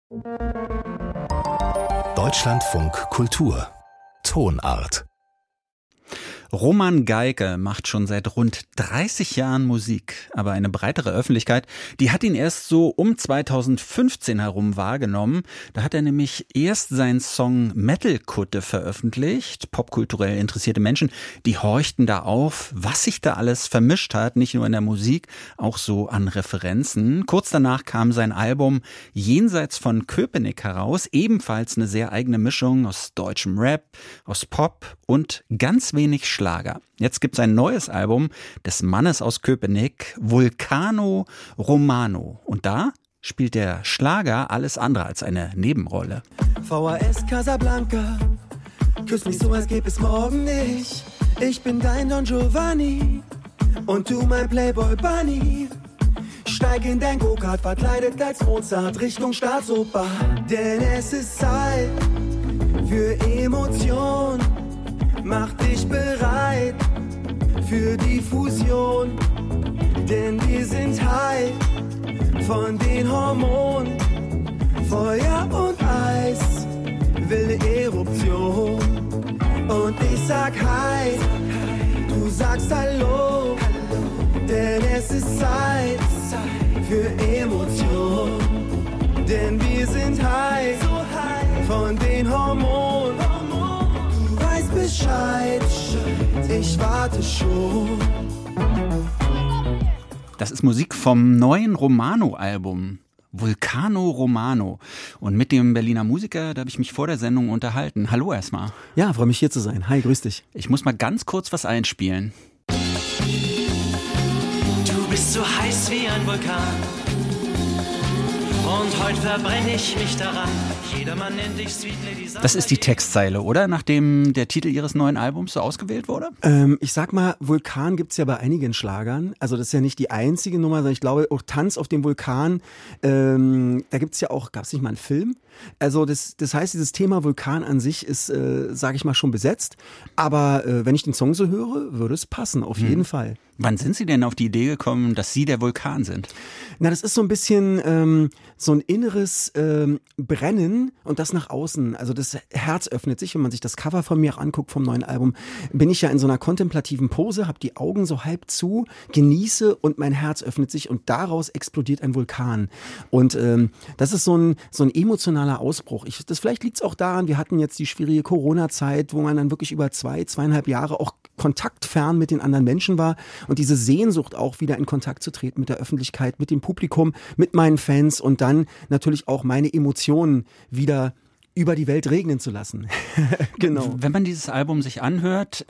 Deutschlandfunk Kultur Tonart. Roman Geige macht schon seit rund 30 Jahren Musik, aber eine breitere Öffentlichkeit, die hat ihn erst so um 2015 herum wahrgenommen. Da hat er nämlich erst seinen Song Metal-Kutte veröffentlicht. Popkulturell interessierte Menschen, die horchten da auf, was sich da alles vermischt hat, nicht nur in der Musik, auch so an Referenzen. Kurz danach kam sein Album Jenseits von Köpenick heraus, ebenfalls eine sehr eigene Mischung aus deutschem Rap, aus Pop und ganz wenig Schlager. Jetzt gibt's ein neues Album des Mannes aus Köpenick, Vulcano Romano. Und da spielt der Schlager alles andere als eine Nebenrolle. VHS Casablanca, küss mich so, als gäbe es morgen nicht. Ich bin dein Don Giovanni und du mein Playboy Bunny. Steig in dein Go-Kart, verkleidet als Mozart, Richtung Staatsoper. Denn es ist Zeit für Emotion. Mach dich bereit für die Fusion, denn wir sind high von den Hormonen. Feuer und Eis, wilde Eruption. Und ich sag hi, du sagst hallo, denn es ist Zeit für Emotion. Denn wir sind high von den Hormonen. Bescheid, ich warte schon. Das ist Musik vom neuen Romano-Album. Vulcano Romano. Und mit dem Berliner Musiker, da habe ich mich vor der Sendung unterhalten. Hallo erstmal. Ja, freue mich hier zu sein. Hi, grüß dich. Ich muss mal ganz kurz was einspielen. Du bist so heiß wie ein Vulkan. Und heute verbrenne ich mich daran. Jedermann nennt dich Sweet Lady Summer. Das ist die Textzeile, oder? Nachdem der Titel Ihres neuen Albums so ausgewählt wurde? Ich sag mal, Vulkan gibt's ja bei einigen Schlagern. Also das ist ja nicht die einzige Nummer, sondern ich glaube auch Tanz auf dem Vulkan. Da gibt's ja auch, gab's nicht mal einen Film? Also das heißt, dieses Thema Vulkan an sich ist, sage ich mal, schon besetzt. Aber wenn ich den Song so höre, würde es passen, auf jeden Fall. Wann sind Sie denn auf die Idee gekommen, dass Sie der Vulkan sind? Na, das ist so ein bisschen so ein inneres Brennen und das nach außen. Also das Herz öffnet sich, wenn man sich das Cover von mir auch anguckt vom neuen Album, bin ich ja in so einer kontemplativen Pose, habe die Augen so halb zu, genieße und mein Herz öffnet sich und daraus explodiert ein Vulkan. Und das ist so ein emotionaler Ausbruch. Vielleicht liegt es auch daran, wir hatten jetzt die schwierige Corona-Zeit, wo man dann wirklich über 2,5 Jahre auch kontaktfern mit den anderen Menschen war und diese Sehnsucht auch wieder in Kontakt zu treten mit der Öffentlichkeit, mit dem Publikum, mit meinen Fans und dann natürlich auch meine Emotionen wieder über die Welt regnen zu lassen. Genau. Wenn man dieses Album sich anhört,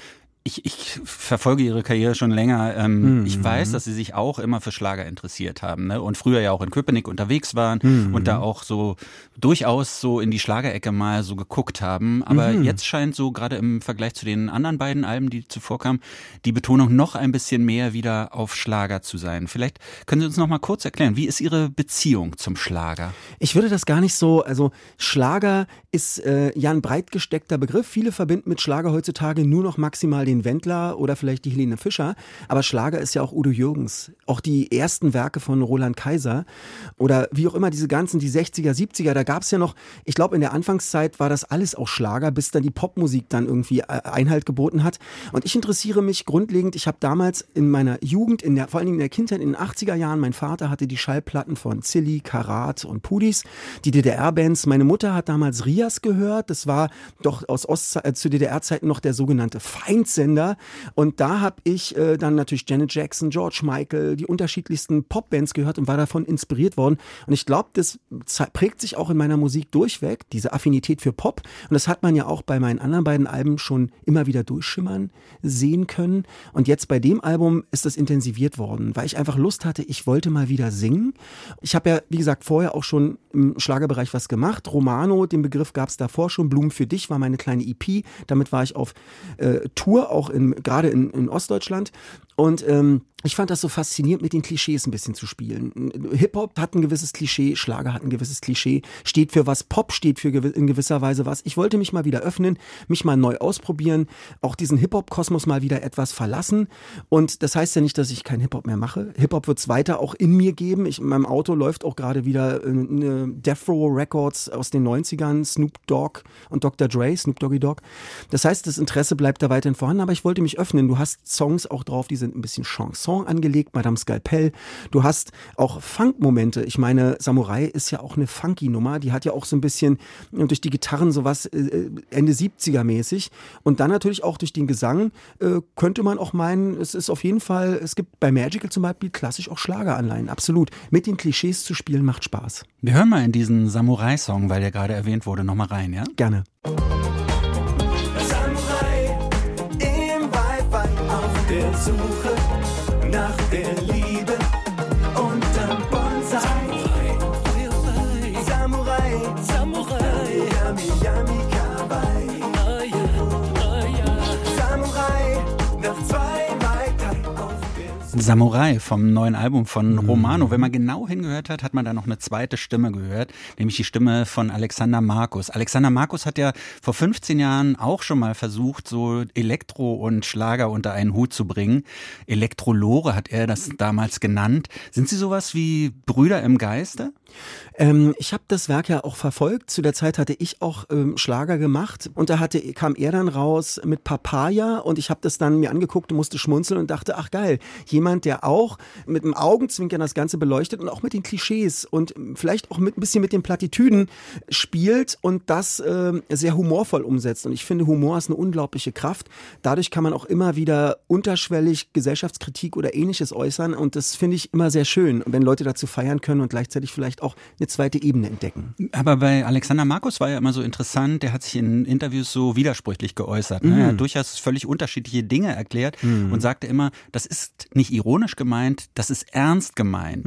ich verfolge Ihre Karriere schon länger. Ich weiß, dass Sie sich auch immer für Schlager interessiert haben, ne? Und früher ja auch in Köpenick unterwegs waren und da auch so durchaus so in die Schlagerecke mal so geguckt haben. Aber jetzt scheint so gerade im Vergleich zu den anderen beiden Alben, die zuvor kamen, die Betonung noch ein bisschen mehr wieder auf Schlager zu sein. Vielleicht können Sie uns noch mal kurz erklären, wie ist Ihre Beziehung zum Schlager? Ich würde das gar nicht so, also Schlager ist ja ein breit gesteckter Begriff. Viele verbinden mit Schlager heutzutage nur noch maximal den Wendler oder vielleicht die Helene Fischer. Aber Schlager ist ja auch Udo Jürgens. Auch die ersten Werke von Roland Kaiser oder wie auch immer diese ganzen, die 60er, 70er, da gab es ja noch, ich glaube in der Anfangszeit war das alles auch Schlager, bis dann die Popmusik dann irgendwie Einhalt geboten hat. Und ich interessiere mich grundlegend, ich habe damals in meiner Jugend, vor allen Dingen in der Kindheit, in den 80er Jahren, mein Vater hatte die Schallplatten von Zilli, Karat und Pudis, die DDR-Bands. Meine Mutter hat damals Rias gehört, das war doch zu DDR-Zeiten noch der sogenannte Feindsender. Und da habe ich dann natürlich Janet Jackson, George Michael, die unterschiedlichsten Popbands gehört und war davon inspiriert worden. Und ich glaube, das prägt sich auch in meiner Musik durchweg, diese Affinität für Pop. Und das hat man ja auch bei meinen anderen beiden Alben schon immer wieder durchschimmern sehen können. Und jetzt bei dem Album ist das intensiviert worden, weil ich einfach Lust hatte, ich wollte mal wieder singen. Ich habe ja, wie gesagt, vorher auch schon im Schlagerbereich was gemacht. Romano, den Begriff gab es davor schon. Blumen für dich war meine kleine EP. Damit war ich auf Tour, auch gerade in Ostdeutschland. Und ich fand das so faszinierend, mit den Klischees ein bisschen zu spielen. Hip-Hop hat ein gewisses Klischee, Schlager hat ein gewisses Klischee, steht für was, Pop steht für in gewisser Weise was. Ich wollte mich mal wieder öffnen, mich mal neu ausprobieren, auch diesen Hip-Hop-Kosmos mal wieder etwas verlassen. Und das heißt ja nicht, dass ich kein Hip-Hop mehr mache. Hip-Hop wird es weiter auch in mir geben. In meinem Auto läuft auch gerade wieder Death Row Records aus den 90ern, Snoop Dogg und Dr. Dre, Snoop Doggy Dogg. Das heißt, das Interesse bleibt da weiterhin vorhanden, aber ich wollte mich öffnen. Du hast Songs auch drauf, die sind ein bisschen Chanson angelegt, Madame Skalpell. Du hast auch Funk-Momente. Ich meine, Samurai ist ja auch eine Funky-Nummer. Die hat ja auch so ein bisschen durch die Gitarren sowas Ende 70er mäßig. Und dann natürlich auch durch den Gesang könnte man auch meinen, es ist auf jeden Fall, es gibt bei Magical zum Beispiel klassisch auch Schlageranleihen. Absolut. Mit den Klischees zu spielen macht Spaß. Wir hören mal in diesen Samurai-Song, weil der gerade erwähnt wurde, nochmal rein, ja? Gerne. Samurai im Wald auf der Suche nach der Liebe unterm Bonsai. Samurai, Samurai, Yami, Yami, Kawaii. Samurai, nach 2 Mai Tai auf der Samurai vom neuen Album von Romano. Wenn man genau hingehört hat, hat man da noch eine zweite Stimme gehört, nämlich die Stimme von Alexander Markus. Alexander Markus hat ja vor 15 Jahren auch schon mal versucht, so Elektro und Schlager unter einen Hut zu bringen. Elektrolore hat er das damals genannt. Sind Sie sowas wie Brüder im Geiste? Ich habe das Werk ja auch verfolgt. Zu der Zeit hatte ich auch Schlager gemacht und da kam er dann raus mit Papaya und ich habe das dann mir angeguckt und musste schmunzeln und dachte, ach geil, jemand, der auch mit dem Augenzwinkern das Ganze beleuchtet und auch mit den Klischees und vielleicht auch ein bisschen mit den Plattitüden spielt und das sehr humorvoll umsetzt. Und ich finde, Humor ist eine unglaubliche Kraft. Dadurch kann man auch immer wieder unterschwellig Gesellschaftskritik oder Ähnliches äußern und das finde ich immer sehr schön, wenn Leute dazu feiern können und gleichzeitig vielleicht auch eine zweite Ebene entdecken. Aber bei Alexander Markus war ja immer so interessant, der hat sich in Interviews so widersprüchlich geäußert. Ne? Er hat durchaus völlig unterschiedliche Dinge erklärt und sagte immer, das ist nicht ironisch gemeint, das ist ernst gemeint.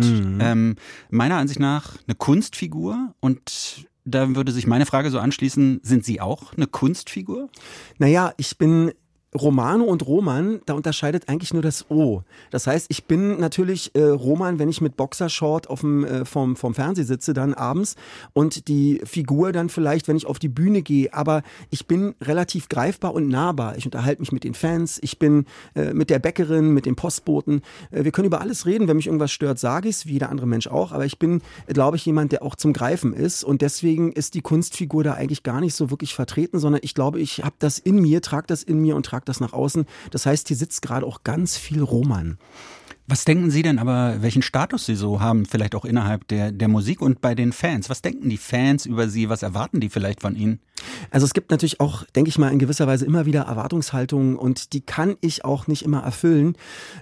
Meiner Ansicht nach eine Kunstfigur und da würde sich meine Frage so anschließen, sind Sie auch eine Kunstfigur? Naja, ich bin Romano und Roman, da unterscheidet eigentlich nur das O. Das heißt, ich bin natürlich Roman, wenn ich mit Boxershort vom Fernseh sitze, dann abends und die Figur dann vielleicht, wenn ich auf die Bühne gehe. Aber ich bin relativ greifbar und nahbar. Ich unterhalte mich mit den Fans, ich bin mit der Bäckerin, mit dem Postboten. Wir können über alles reden. Wenn mich irgendwas stört, sage ich es, wie jeder andere Mensch auch. Aber ich bin, glaube ich, jemand, der auch zum Greifen ist. Und deswegen ist die Kunstfigur da eigentlich gar nicht so wirklich vertreten, sondern ich glaube, ich habe das in mir, trage das in mir und trage das nach außen. Das heißt, hier sitzt gerade auch ganz viel Roman. Was denken Sie denn aber, welchen Status Sie so haben, vielleicht auch innerhalb der Musik und bei den Fans? Was denken die Fans über Sie? Was erwarten die vielleicht von Ihnen? Also es gibt natürlich auch, denke ich mal, in gewisser Weise immer wieder Erwartungshaltungen und die kann ich auch nicht immer erfüllen.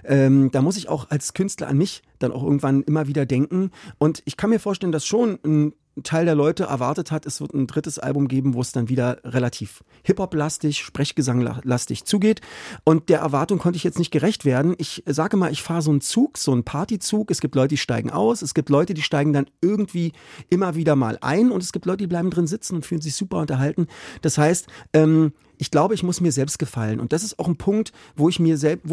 Da muss ich auch als Künstler an mich dann auch irgendwann immer wieder denken. Und ich kann mir vorstellen, dass schon ein Teil der Leute erwartet hat, es wird ein drittes Album geben, wo es dann wieder relativ Hip-Hop-lastig, Sprechgesang-lastig zugeht. Und der Erwartung konnte ich jetzt nicht gerecht werden. Ich sage mal, ich fahre so einen Zug, so einen Partyzug. Es gibt Leute, die steigen aus. Es gibt Leute, die steigen dann irgendwie immer wieder mal ein. Und es gibt Leute, die bleiben drin sitzen und fühlen sich super unterhalten. Das heißt, ich glaube, ich muss mir selbst gefallen. Und das ist auch ein Punkt, wo ich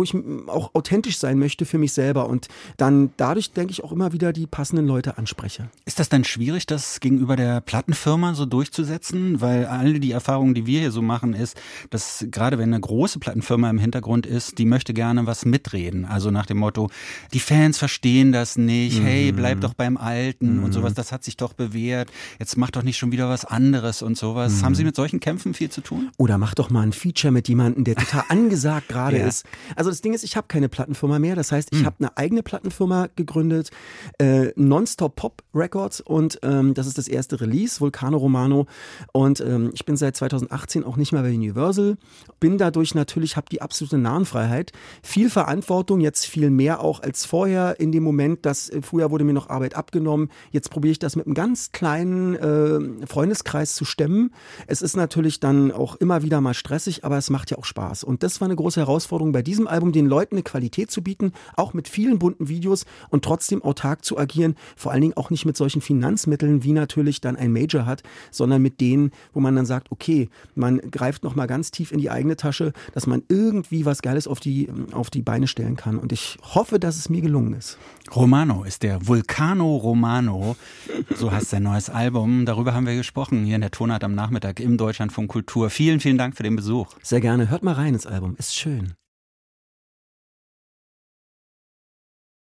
auch authentisch sein möchte für mich selber. Und dann dadurch, denke ich, auch immer wieder die passenden Leute anspreche. Ist das dann schwierig, das gegenüber der Plattenfirma so durchzusetzen? Weil alle die Erfahrungen, die wir hier so machen, ist, dass gerade wenn eine große Plattenfirma im Hintergrund ist, die möchte gerne was mitreden. Also nach dem Motto, die Fans verstehen das nicht. Hey, bleib doch beim Alten und sowas. Das hat sich doch bewährt. Jetzt mach doch nicht schon wieder was anderes und sowas. Haben Sie mit solchen Kämpfen viel zu tun? Oder mach doch mal ein Feature mit jemandem, der total angesagt gerade ist. Also das Ding ist, ich habe keine Plattenfirma mehr. Das heißt, ich habe eine eigene Plattenfirma gegründet, Nonstop Pop Records und das ist das erste Release, Vulcano Romano. Und ich bin seit 2018 auch nicht mehr bei Universal. Bin dadurch natürlich, habe die absolute Narrenfreiheit. Viel Verantwortung, jetzt viel mehr auch als vorher in dem Moment, dass früher wurde mir noch Arbeit abgenommen. Jetzt probiere ich das mit einem ganz kleinen Freundeskreis zu stemmen. Es ist natürlich dann auch immer wieder mal mal stressig, aber es macht ja auch Spaß. Und das war eine große Herausforderung bei diesem Album, den Leuten eine Qualität zu bieten, auch mit vielen bunten Videos und trotzdem autark zu agieren, vor allen Dingen auch nicht mit solchen Finanzmitteln, wie natürlich dann ein Major hat, sondern mit denen, wo man dann sagt, okay, man greift noch mal ganz tief in die eigene Tasche, dass man irgendwie was Geiles auf die Beine stellen kann. Und ich hoffe, dass es mir gelungen ist. Romano ist der Vulcano Romano, so heißt sein neues Album. Darüber haben wir gesprochen hier in der Tonart am Nachmittag im Deutschlandfunk Kultur. Vielen, vielen Dank für den Besuch. Sehr gerne. Hört mal rein ins Album. Ist schön.